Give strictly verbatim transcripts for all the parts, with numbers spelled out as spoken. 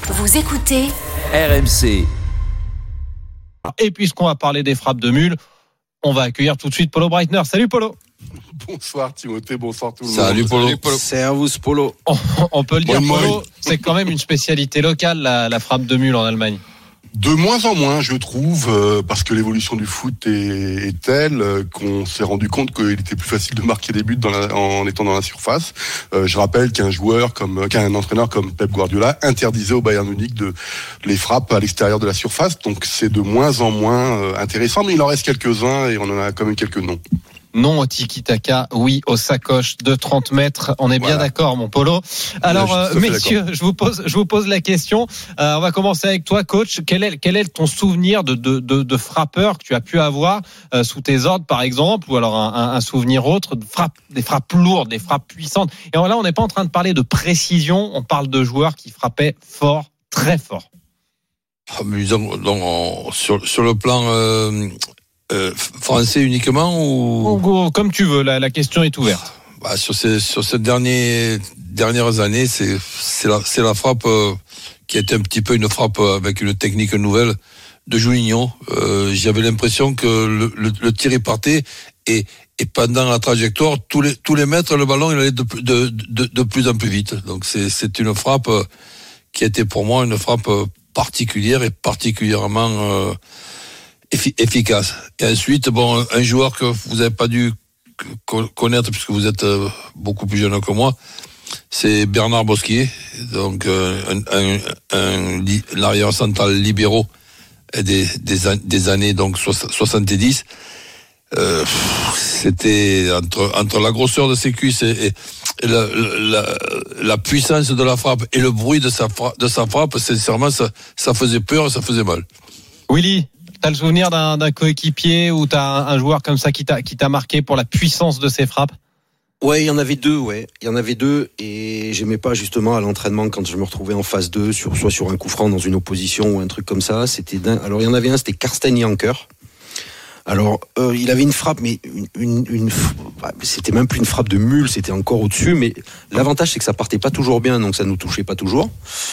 Vous écoutez R M C. Et puisqu'on va parler des frappes de Mule, on va accueillir tout de suite Polo Breitner. Salut Polo. Bonsoir Timothée, bonsoir tout le monde. Salut Polo. Salut Polo. Servus Polo. On, on peut le dire, Moin, Polo, moin. c'est quand même une spécialité locale, la, la frappe de Mule en Allemagne. De moins en moins, je trouve, euh, parce que l'évolution du foot est, est telle euh, qu'on s'est rendu compte qu'il était plus facile de marquer des buts dans la, en étant dans la surface. Euh, je rappelle qu'un joueur comme, qu'un entraîneur comme Pep Guardiola interdisait au Bayern Munich de les frappes à l'extérieur de la surface. Donc c'est de moins en moins euh, intéressant, mais il en reste quelques-uns et on en a quand même quelques noms. Non au tiki-taka, oui aux sacoches de trente mètres. On est bien Voilà. d'accord, mon Polo. Alors, Là, je suis euh, messieurs, je vous pose, je vous pose la question. Euh, on va commencer avec toi, coach. Quel est, quel est ton souvenir de, de, de, de frappeur que tu as pu avoir euh, sous tes ordres, par exemple, ou alors un, un, un souvenir autre, de frappe, des frappes lourdes, des frappes puissantes. Et là, on n'est pas en train de parler de précision. On parle de joueurs qui frappaient fort, très fort. Amusant. Donc, on- sur, sur le plan euh, euh, français uniquement ou Ou- Comme tu veux, la, la question est ouverte. bah, sur ces sur ces derniers, dernières années, c'est c'est la c'est la frappe euh, qui est un petit peu une frappe avec une technique nouvelle de Juninho. Euh, j'avais l'impression que le, le, le tir est partait et et pendant la trajectoire, tous les tous les mètres, le ballon il allait de de de, de plus en plus vite. Donc c'est c'est une frappe euh, qui était pour moi une frappe euh, particulière et particulièrement euh, effi- efficace. Et ensuite, bon, un joueur que vous n'avez pas dû co- connaître puisque vous êtes euh, beaucoup plus jeune que moi, c'est Bernard Bosquier, donc euh, un, un, un, li- l'arrière central libéraux des, des, an- des années donc soixante-dix. Euh, c'était entre, entre la grosseur de ses cuisses et, et la, la, la puissance de la frappe et le bruit de sa, fra- de sa frappe, sincèrement, ça, ça faisait peur et ça faisait mal. Willy, t'as le souvenir d'un, d'un coéquipier ou t'as un, un joueur comme ça qui t'a, qui t'a marqué pour la puissance de ses frappes? Ouais, il y en avait deux, ouais. Il y en avait deux et j'aimais pas justement à l'entraînement quand je me retrouvais en phase deux, sur, soit sur un coup franc dans une opposition ou un truc comme ça. C'était dingue. Alors il y en avait un, c'était Karsten Janker. Alors, euh, il avait une frappe, mais une, une, une, c'était même plus une frappe de mule, c'était encore au-dessus. Mais l'avantage, c'est que ça partait pas toujours bien, donc ça nous touchait pas toujours.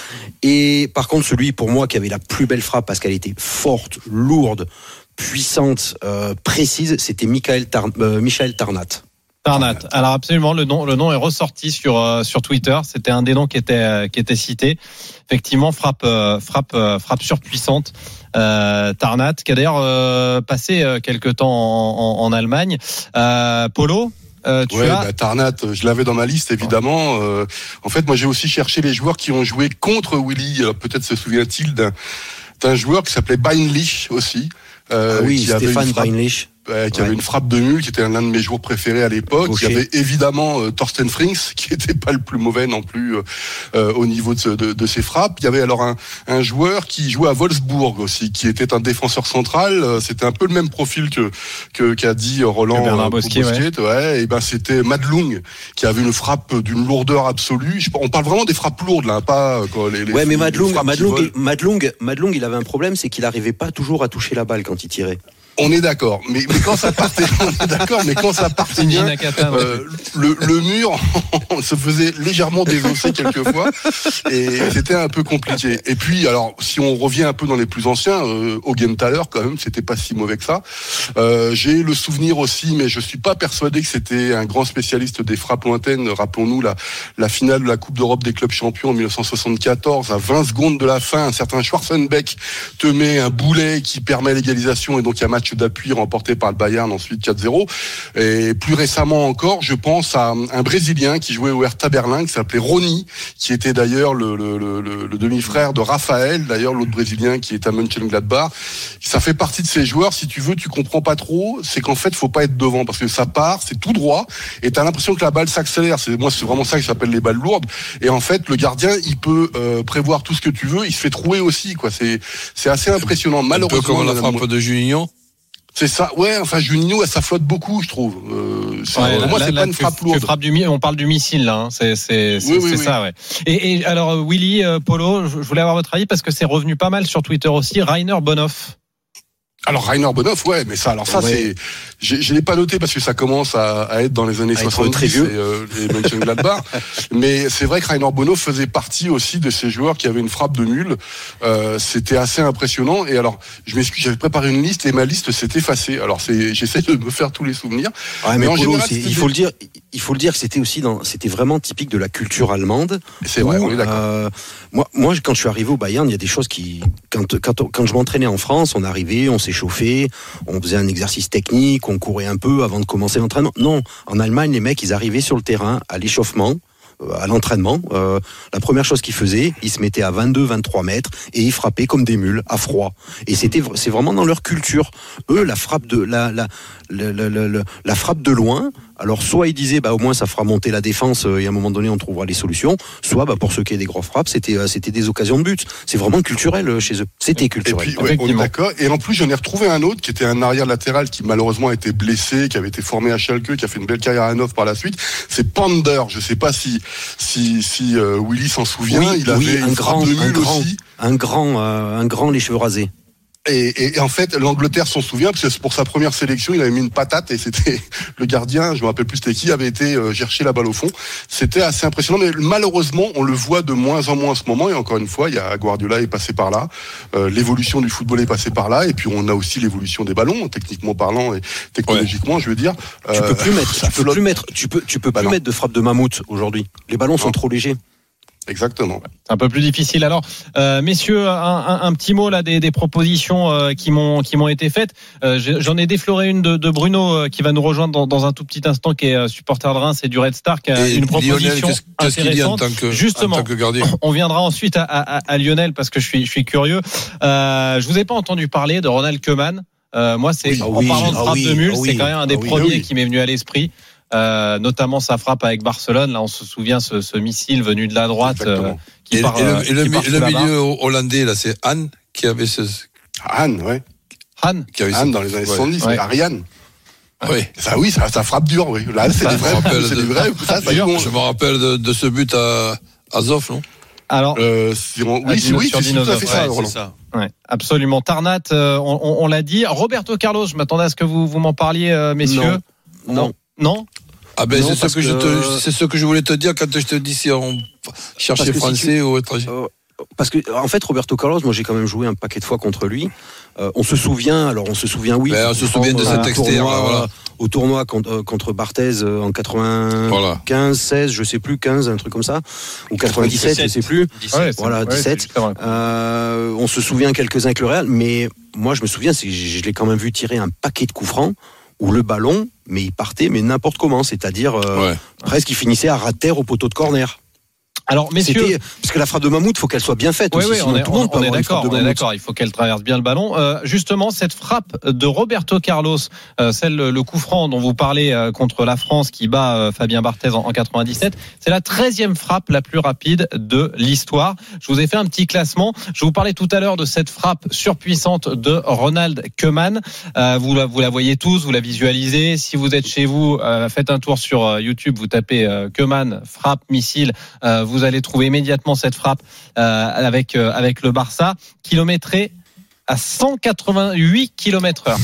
Et par contre, celui pour moi qui avait la plus belle frappe parce qu'elle était forte, lourde, puissante, euh, précise, c'était Michael, Tar, euh, Michael Tarnat. Tarnat. Alors absolument, le nom, le nom est ressorti sur euh, sur Twitter. C'était un des noms qui était euh, qui était cité. Effectivement, frappe euh, frappe euh, frappe surpuissante. Euh, Tarnat, qui a d'ailleurs euh, passé euh, quelque temps en, en, en Allemagne. Euh, Polo, euh, tu Ouais, as bah, Tarnat, je l'avais dans ma liste évidemment. Euh, en fait, moi j'ai aussi cherché les joueurs qui ont joué contre Willy. Alors, peut-être se souvient-il d'un d'un joueur qui s'appelait Beinlich aussi. Euh, Ah oui, qui avait Stéphane une frappe- Beinlich. Ouais, qui Ouais. avait une frappe de mule, qui était l'un de mes joueurs préférés à l'époque. Gaucher. Il y avait évidemment euh, Thorsten Frings, qui était pas le plus mauvais non plus euh, euh, au niveau de, ce- de, de ses frappes. Il y avait alors un, un joueur qui jouait à Wolfsburg aussi, qui était un défenseur central. Euh, C'était un peu le même profil que que qu'a dit Roland Que Bernard euh, Bosquier, ouais. Et ben c'était Madlung, qui avait une frappe d'une lourdeur absolue. Je- On parle vraiment des frappes lourdes là, pas quoi, les, les Ouais, mais les Madlung, frappes qui Madlung, volent. Madlung, Madlung, il avait un problème, c'est qu'il arrivait pas toujours à toucher la balle quand il tirait. On est d'accord, mais, mais quand ça partait, on est d'accord, mais quand ça partait Shinji bien, Nakata, ouais. euh, le, le mur se faisait légèrement désosser quelquefois, et c'était un peu compliqué. Et puis, alors, si on revient un peu dans les plus anciens, euh, Augenthaler, quand même, c'était pas si mauvais que ça. Euh, j'ai le souvenir aussi, mais je suis pas persuadé que c'était un grand spécialiste des frappes lointaines. Rappelons-nous la, la finale de la Coupe d'Europe des clubs champions en dix-neuf cent soixante-quatorze, à vingt secondes de la fin, un certain Schwarzenbeck te met un boulet qui permet l'égalisation, et donc il y a match d'appui remporté par le Bayern, ensuite quatre zéro. Et plus récemment encore, je pense à un Brésilien qui jouait au Hertha Berlin, qui s'appelait Rony, qui était d'ailleurs le, le, le, le demi-frère de Raphaël, d'ailleurs l'autre Brésilien qui est à Mönchengladbach. Ça fait partie de ces joueurs, si tu veux, tu comprends pas trop, c'est qu'en fait, faut pas être devant, parce que ça part, c'est tout droit, et t'as l'impression que la balle s'accélère. C'est, moi, c'est vraiment ça que j'appelle les balles lourdes. Et en fait, le gardien, il peut euh, prévoir tout ce que tu veux, il se fait trouer aussi, quoi. C'est, c'est assez impressionnant. Malheureusement, un peu comme la frappe de Juninho. c'est ça, ouais, enfin Juninho, ça flotte beaucoup, je trouve. Euh, c'est, Ouais, pour moi, là, c'est là, pas une tu- frappe tu lourde. frappes du, mi- on parle du missile là, hein. c'est c'est c'est, Oui, oui, c'est oui. ça, ouais. Et, et alors euh, Willy, euh, Polo, je je voulais avoir votre avis parce que c'est revenu pas mal sur Twitter aussi. Rainer Bonhoff. Alors Rainer Bonhoff, ouais, mais ça, alors ça, ouais. c'est, je, je l'ai pas noté parce que ça commence à, à être dans les années à soixante-dix, et, euh, les Mönchengladbach. Mais c'est vrai que Rainer Bonhoff faisait partie aussi de ces joueurs qui avaient une frappe de mule. Euh, c'était assez impressionnant. Et alors, je m'excuse, j'avais préparé une liste et ma liste s'est effacée. Alors c'est, j'essaie de me faire tous les souvenirs. Ouais, mais, mais en Polo, général, il faut le dire, il faut le dire que c'était aussi dans, c'était vraiment typique de la culture allemande. C'est vrai, on est d'accord. Euh, moi, moi, quand je suis arrivé au Bayern, il y a des choses qui, quand, quand, quand je m'entraînais en France, on arrivait, on s'échauffait, on faisait un exercice technique, on courait un peu avant de commencer l'entraînement. Non, en Allemagne, les mecs, ils arrivaient sur le terrain à l'échauffement, à l'entraînement. Euh, la première chose qu'ils faisaient, ils se mettaient à vingt-deux, vingt-trois mètres et ils frappaient comme des mules à froid. Et c'était, c'est vraiment dans leur culture. Eux, la frappe de la la la, la, la, la, la frappe de loin. Alors soit ils disaient bah au moins ça fera monter la défense et à un moment donné on trouvera les solutions. Soit bah pour ceux qui avaient des gros frappes, c'était euh, c'était des occasions de but. C'est vraiment culturel chez eux. C'était culturel. Et puis ouais, on est d'accord. Et en plus j'en ai retrouvé un autre qui était un arrière latéral qui malheureusement a été blessé, qui avait été formé à Schalke, qui a fait une belle carrière à Hanovre par la suite. C'est Pander. Je sais pas si si si euh, Willy s'en souvient. Oui, il oui, avait un une grand, frappe de mule un grand, aussi. Un grand, euh, un grand les cheveux rasés. Et, et, et en fait, l'Angleterre s'en souvient parce que pour sa première sélection, il avait mis une patate et c'était le gardien, je me rappelle plus c'était qui, avait été euh, chercher la balle au fond. C'était assez impressionnant, mais malheureusement, on le voit de moins en moins en ce moment. Et encore une fois, il y a Guardiola est passé par là, euh, l'évolution du football est passée par là, et puis on a aussi l'évolution des ballons, techniquement parlant et technologiquement, ouais. je veux dire. Euh, tu peux plus mettre, tu peux plus mettre, tu peux, tu peux bah plus non. mettre de frappe de mammouth aujourd'hui. Les ballons non. sont trop légers. Exactement. C'est un peu plus difficile. Alors, euh, messieurs, un, un, un petit mot là des, des propositions euh, qui m'ont qui m'ont été faites. Euh, j'en ai défloré une de, de Bruno euh, qui va nous rejoindre dans, dans un tout petit instant, qui est euh, supporter de Reims et du Red Star, qui a et une proposition Lionel, qu'est-ce, qu'est-ce qu'il dit en tant que, Justement, en tant que gardien. On viendra ensuite à, à, à Lionel parce que je suis je suis curieux. Euh, je vous ai pas entendu parler de Ronald Koeman. Euh, moi, c'est oui, en oui, parlant de frappe ah oui, de mule, ah oui, c'est quand même un des ah oui, premiers ah oui. qui m'est venu à l'esprit. Euh, notamment sa frappe avec Barcelone. Là, on se souvient ce, ce missile venu de la droite euh, qui et, part. Et le, qui et le, part le milieu hollandais, là, c'est Anne qui avait ce. Anne, ouais. Anne. Qui avait Anne dans les années soixante-dix, ouais. Ariane. Oui. Ça, oui, ça, ça frappe dur, oui. Là, c'est ça, des vrais. C'est de, des vrais. Ça, ça, bon. Je me rappelle de, de ce but à, à Zoff, non? Alors, euh, c'est, oui, c'est, oui, c'est tout à fait ça, ouais, c'est ça. Ouais, absolument. Tarnat, euh, on, on, on l'a dit. Roberto Carlos, je m'attendais à ce que vous, vous m'en parliez, euh, messieurs. Non. Non. Non. Ah ben non, c'est ce que, que je te, c'est ce que je voulais te dire quand je te dis si on cherchait français si tu... ou étranger. Euh, parce que en fait Roberto Carlos, moi j'ai quand même joué un paquet de fois contre lui. Euh, on se souvient, alors on se souvient, oui. Ben, on se souvient de cet extérieur là, voilà. Au tournoi contre, euh, contre Barthez euh, en quatre-vingt-quinze, voilà. seize, je sais plus, quinze, un truc comme ça, ou quatre-vingt-dix-sept, quatre-vingt-dix-sept, je sais plus. dix-sept, ouais, voilà, ouais, dix-sept. Euh, on se souvient quelques-uns avec le Real, mais moi je me souviens, c'est, je, je l'ai quand même vu tirer un paquet de coups francs où le ballon, mais il partait, mais n'importe comment, c'est-à-dire euh, ouais. presque il finissait à ras de terre au poteau de corner. Alors, messieurs, C'était, parce que la frappe de mammouth, faut qu'elle soit bien faite. Oui, aussi, oui, on est, tout le monde on, on est d'accord, on est d'accord. Il faut qu'elle traverse bien le ballon. Euh, justement, cette frappe de Roberto Carlos, euh, celle le coup franc dont vous parlez euh, contre la France qui bat euh, Fabien Barthez en, en quatre-vingt-dix-sept, c'est la treizième frappe la plus rapide de l'histoire. Je vous ai fait un petit classement. Je vous parlais tout à l'heure de cette frappe surpuissante de Ronald Koeman. Euh, vous, la, vous la voyez tous, vous la visualisez. Si vous êtes chez vous, euh, faites un tour sur euh, YouTube, vous tapez euh, Koeman frappe missile, euh, vous allez trouver immédiatement cette frappe euh, avec euh, avec le Barça, kilométré à cent quatre-vingt-huit kilomètres heure.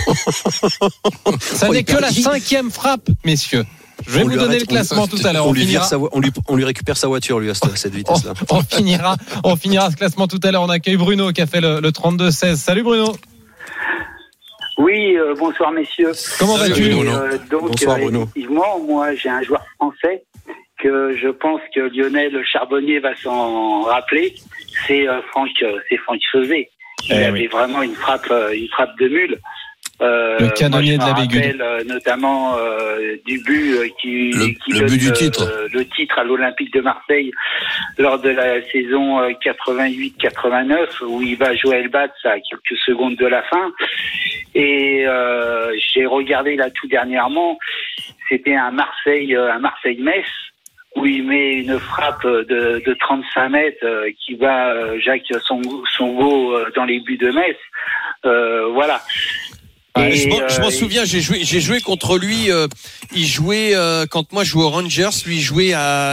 Ça n'est que la cinquième frappe, messieurs. Je vais on vous donner arrête, le classement tout à l'heure. On, on, lui finira... sa, on, lui, on lui récupère sa voiture, lui, à cette, cette vitesse-là. on, on, finira, on finira ce classement tout à l'heure. On accueille Bruno qui a fait le, le trente-deux seize. Salut Bruno. Oui, euh, bonsoir messieurs. Comment vas-tu Et, euh, donc, Bonsoir euh, Bruno. Effectivement, moi j'ai un joueur français que je pense que Lionel Charbonnier va s'en rappeler, c'est euh, Franck, euh, c'est Franck Sauzet. Il eh avait oui. vraiment une frappe, euh, une frappe de mule. Euh, le canonnier de la Bégude. Euh, notamment euh, du but euh, qui, le, qui le donne but du titre. Euh, le titre à l'Olympique de Marseille lors de la saison euh, quatre-vingt-huit quatre-vingt-neuf où il va jouer à Elbaz à quelques secondes de la fin. Et euh, j'ai regardé là tout dernièrement, c'était un Marseille, euh, un Marseille-Metz, où il met une frappe de, de trente-cinq mètres euh, qui va euh, Jacques son son go euh, dans les buts de Metz. Euh, voilà. Et je, m'en, je m'en souviens, j'ai joué, j'ai joué contre lui. Euh, il jouait euh, quand moi je jouais aux Rangers, lui il jouait à,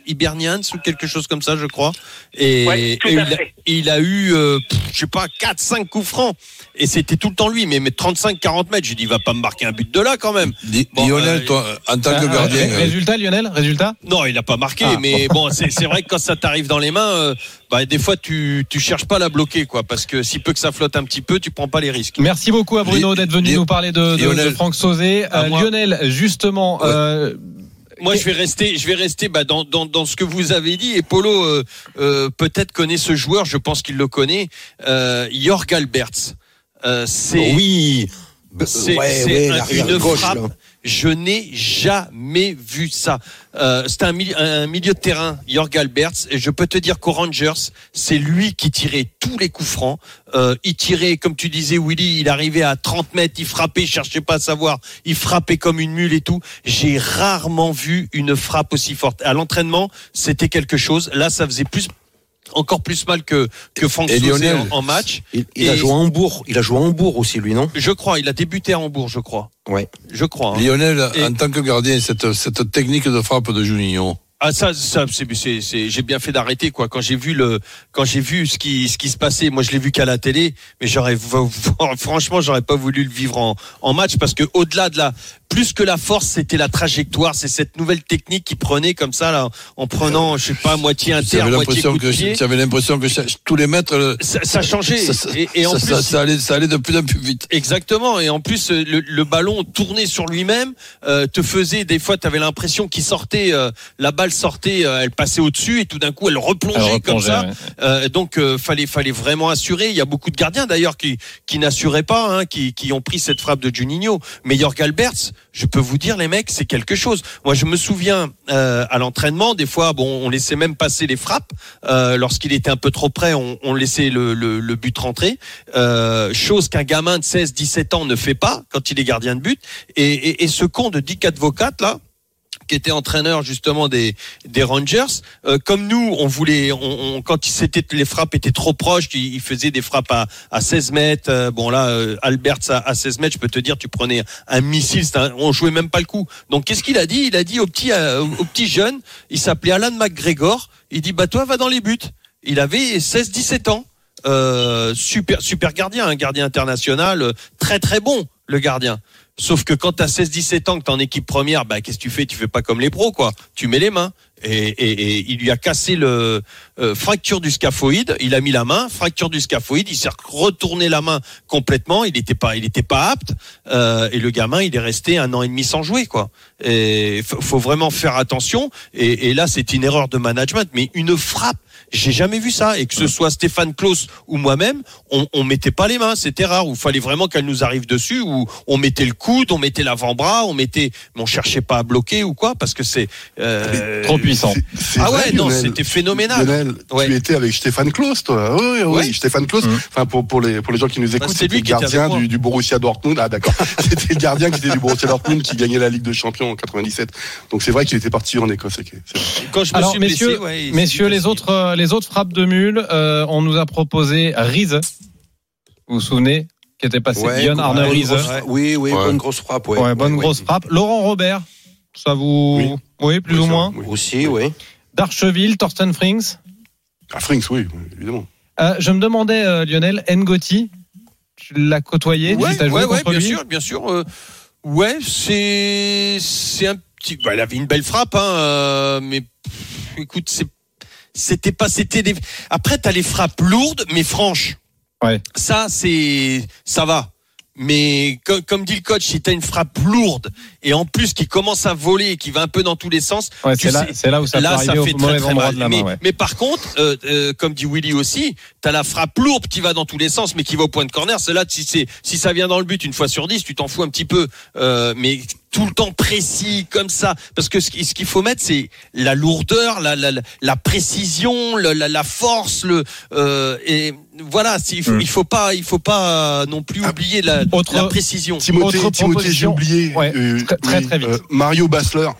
Hibernians ou quelque chose comme ça, je crois. Et, Ouais, tout et à il, a, fait. il a eu, euh, pff, je sais pas, quatre cinq coups francs. Et c'était tout le temps lui, mais, mais trente-cinq quarante mètres. J'ai dit, il va pas me marquer un but de là quand même. Bon, Lionel, euh, toi, en tant que Euh, gardien. euh, Résultat, Lionel, résultat. Non, il a pas marqué, Ah. mais bon, c'est, c'est vrai que quand ça t'arrive dans les mains, euh, bah, des fois tu, tu cherches pas à la bloquer, quoi, parce que si peu que ça flotte un petit peu, tu prends pas les risques. Merci beaucoup à Bruno d'être venu Li- nous parler de, de, Lionel. de Franck Sauzet. À Euh, moi. Lionel, justement, Ouais. euh, Moi, je vais rester, je vais rester bah, dans, dans, dans ce que vous avez dit. Et Polo euh, euh, peut-être connaît ce joueur, je pense qu'il le connaît. Euh, Jörg Albertz. Euh, c'est, Oui. c'est, ouais, c'est ouais, un- l'arrière une gauche, frappe. là. Je n'ai jamais vu ça. Euh, c'est un, mili- un milieu de terrain, Jörg Albertz, et je peux te dire qu'aux Rangers, c'est lui qui tirait tous les coups francs. Euh, il tirait, comme tu disais, Willy, il arrivait à trente mètres, il frappait, il cherchait pas à savoir, il frappait comme une mule et tout. J'ai rarement vu une frappe aussi forte. À l'entraînement, c'était quelque chose. Là, ça faisait plus, encore plus mal que que Franck Et Sauzet Lionel. en, en match. Il, il Et- a joué à Hambourg. Il a joué à Hambourg aussi, lui, non? Je crois, il a débuté à Hambourg, je crois. Ouais. Je crois. hein. Lionel, Et- en tant que gardien, cette, cette technique de frappe de Juninho. Ah ça, ça c'est, c'est, c'est, j'ai bien fait d'arrêter quoi. Quand j'ai vu le, quand j'ai vu ce qui, ce qui se passait, moi je l'ai vu qu'à la télé, mais j'aurais, franchement, j'aurais pas voulu le vivre en, en match parce que au-delà de la, plus que la force, c'était la trajectoire, c'est cette nouvelle technique qu'il prenait comme ça là, en prenant, je sais pas, moitié inter, J'avais moitié l'impression coup de que, pied. j'avais l'impression que chaque- tous les mètres, euh, Ça, ça changeait. ça, ça- et, et en ça- plus, ça- ça allait, ça allait de plus en plus vite. exactement. Et en plus, euh, le, le ballon tourné sur lui-même euh, te faisait des fois, tu avais l'impression qu'il sortait, euh, la balle sortait, euh, elle passait au-dessus et tout d'un coup, elle replongeait, elle comme replongeait, ça. ouais. Euh, donc, euh, fallait, fallait vraiment assurer. Il y a beaucoup de gardiens d'ailleurs qui, qui n'assuraient pas, hein, qui, qui ont pris cette frappe de Juninho. Mais Jörg Albertz, je peux vous dire, les mecs, c'est quelque chose. Moi, je me souviens euh, à l'entraînement, des fois, bon, on laissait même passer les frappes. Euh, lorsqu'il était un peu trop près, on, on laissait le, le, le but rentrer. Euh, chose qu'un gamin de seize dix-sept ans ne fait pas quand il est gardien de but. Et, et, et ce con de Dick Advocat, là, qui était entraîneur justement des des Rangers, euh, comme nous, on voulait, on, on quand c'était les frappes étaient trop proches, il, il faisait des frappes à, à seize mètres. Euh, bon là, euh, Albertz à, à seize mètres, je peux te dire, tu prenais un missile, un, on jouait même pas le coup. Donc qu'est-ce qu'il a dit? Il a dit au petit euh, au petit jeune, il s'appelait Alan McGregor. Il dit bah toi va dans les buts. Il avait seize dix-sept ans. Euh, super super gardien, un gardien international, euh, très très bon le gardien. Sauf que quand t'as seize dix-sept ans, que t'es en équipe première, bah qu'est-ce que tu fais? Tu fais pas comme les pros, quoi. Tu mets les mains. Et, et, et il lui a cassé le euh, fracture du scaphoïde. Il a mis la main, fracture du scaphoïde. Il s'est retourné la main complètement. Il était pas, il était pas apte. Euh, et le gamin, il est resté un an et demi sans jouer, quoi. Et faut, faut vraiment faire attention. Et, et là, c'est une erreur de management, mais une frappe. J'ai jamais vu ça. Et que ce soit Stéphane Klose ou moi-même, on, on mettait pas les mains. C'était rare. Où il fallait vraiment qu'elle nous arrive dessus. Où on mettait le coude, on mettait l'avant-bras, on mettait, mais on cherchait pas à bloquer ou quoi, parce que c'est euh, trop puissant. C'est- c'est Ah vrai, ouais, non, Lionel. c'était phénoménal. Lionel, Ouais. tu étais avec Stéphane Klose, toi. Oui, oui, Ouais. Stéphane Klose. Mmh. Enfin, pour, pour les, pour les gens qui nous écoutent, c'est lui c'était le qui était gardien avec moi. du, du Borussia Dortmund. Ah, d'accord. C'était le gardien qui était du Borussia Dortmund qui gagnait la Ligue des Champions en quatre-vingt-dix-sept. Donc c'est vrai qu'il était parti en Écosse. ok, c'est vrai. Quand je me Alors suis messieurs, blessé, ouais, il messieurs, s'est les passé. autres, euh, les autres frappes de mule, euh, on nous a proposé Riese. Vous vous souvenez, qui était passé Ouais, Björn bonne Arne grosse Riese. frappe. Oui, oui, Ouais. bonne grosse frappe. Ouais, Ouais, bonne Ouais, grosse ouais. frappe. Laurent Robert, ça vous, Oui. oui, plus Oui, ou ça, moins. oui. Aussi, oui. Darcheville, Thorsten Frings. Ah, Frings, oui, oui, évidemment. Euh, je me demandais, euh, Lionel, Ngoti, tu l'as côtoyé, Ouais, tu as joué ouais, ouais, contre bien lui. sûr, bien sûr. euh, ouais, c'est, c'est un petit. Bah, il avait une belle frappe, hein, euh, mais pff, écoute, c'est, c'était pas, c'était des. Après, t'as les frappes lourdes, mais franches. Ouais. Ça, c'est, ça va. Mais comme, comme dit le coach, si t'as une frappe lourde et en plus qui commence à voler et qui va un peu dans tous les sens, Ouais, tu c'est là, sais- c'est là où ça là, peut ça arriver fait au très, mauvais très endroit mal. de la mais, main. Ouais. mais par contre, euh, euh, comme dit Willy aussi, t'as la frappe lourde qui va dans tous les sens, mais qui va au point de corner. C'est là, si c'est, si ça vient dans le but une fois sur dix, tu t'en fous un petit peu. Euh, mais tout le temps précis comme ça, parce que ce qui- ce qu'il faut mettre, c'est la lourdeur, la, la, la- la précision, la, la, la force, le euh, et voilà. c'est- Il faut, Mm. il faut pas, il faut pas non plus Ah, oublier la, autre- la précision. Timothée, Autre Timothée, j'ai proposition. oublié. Ouais, très- très, très vite. Mario Basler.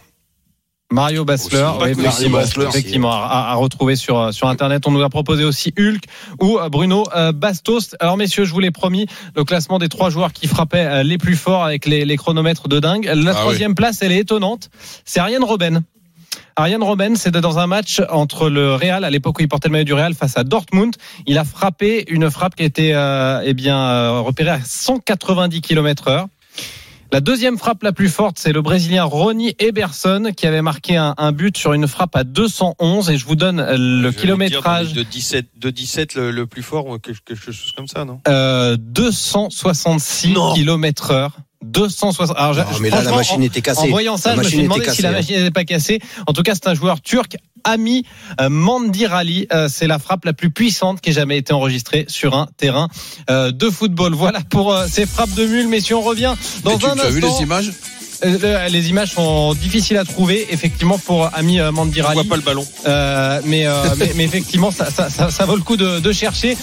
Mario Basler, Aussi, oui, pas effectivement, Mario Basler, effectivement, à, à retrouver sur sur internet. On nous a proposé aussi Hulk ou Bruno euh, Bastos. Alors messieurs, je vous l'ai promis, le classement des trois joueurs qui frappaient euh, les plus forts avec les, les chronomètres de dingue. La Ah troisième place, elle est étonnante. C'est Arjen Robben. Arjen Robben, c'était dans un match entre le Real, à l'époque où il portait le maillot du Real, face à Dortmund. Il a frappé une frappe qui était euh, eh bien euh, repérée à cent quatre-vingt-dix kilomètres heure. La deuxième frappe la plus forte, c'est le Brésilien Ronnie Eberson qui avait marqué un, un but sur une frappe à deux cent onze. Et je vous donne le Je kilométrage. de dix-sept, de dix-sept le, le plus fort, ou quelque, quelque chose comme ça, non? Euh, deux cent soixante-six kilomètres heure. deux cent soixante. Alors, non, je, mais là, la machine en, était cassée. En voyant ça, la je me suis demandé cassée, si la machine n'était pas cassée. En tout cas, c'est un joueur turc, Ami euh, Mandirali. Euh, c'est la frappe la plus puissante qui ait jamais été enregistrée sur un terrain euh, de football. Voilà pour euh, ces frappes de mule. Messieurs, on revient dans tu, un tu instant. as vu les images? Les images sont difficiles à trouver, effectivement, pour Ami Mandirali. On voit pas le ballon. Euh, mais, euh, mais, mais effectivement, ça, ça, ça, ça vaut le coup de, de chercher.